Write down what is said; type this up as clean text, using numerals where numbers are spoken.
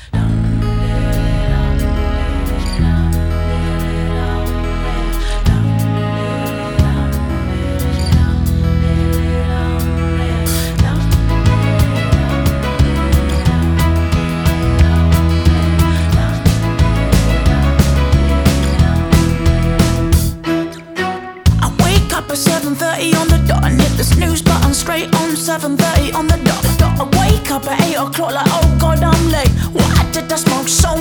Up at 7:30 on the dot and hit the snooze button straight on 7:30 on the dot. I wake up at 8 o'clock like, oh god, I'm late. Why did I smoke so